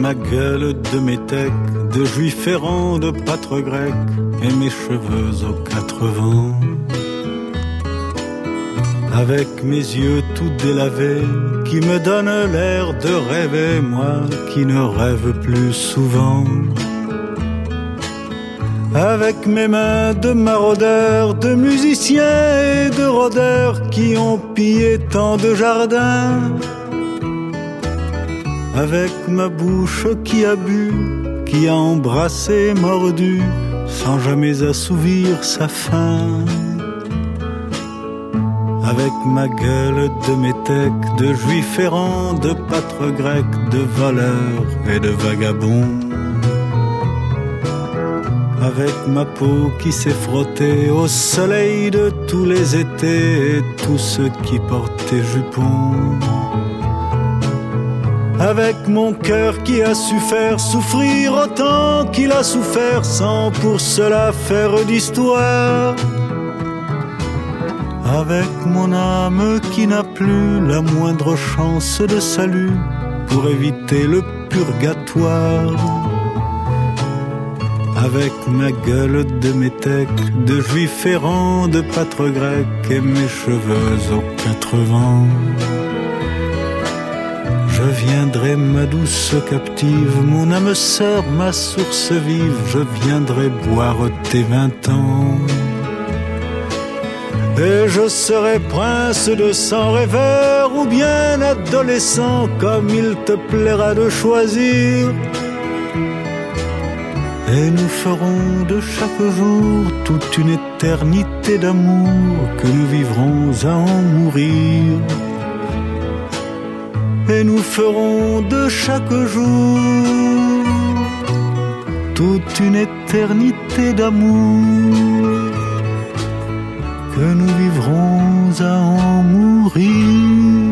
ma gueule de métèque, de juif errant, de pâtre grec, et mes cheveux aux 4 vents. Avec mes yeux tout délavés, qui me donnent l'air de rêver, moi qui ne rêve plus souvent. Avec mes mains de maraudeurs, de musiciens et de rôdeurs qui ont pillé tant de jardins. Avec ma bouche qui a bu, qui a embrassé, mordu, sans jamais assouvir sa faim. Avec ma gueule de métèque, de juif errant, de pâtre grec, de voleur et de vagabond. Avec ma peau qui s'est frottée au soleil de tous les étés et tous ceux qui portaient jupons. Avec mon cœur qui a su faire souffrir autant qu'il a souffert sans pour cela faire d'histoire. Avec mon âme qui n'a plus la moindre chance de salut pour éviter le purgatoire. Avec ma gueule de métèque, de juif errant, de pâtre grec et mes cheveux aux 4 vents. Je viendrai ma douce captive, mon âme sœur, ma source vive, je viendrai boire tes 20 ans. Et je serai prince de sang rêveur ou bien adolescent, comme il te plaira de choisir. Et nous ferons de chaque jour toute une éternité d'amour que nous vivrons à en mourir. Et nous ferons de chaque jour toute une éternité d'amour que nous vivrons à en mourir.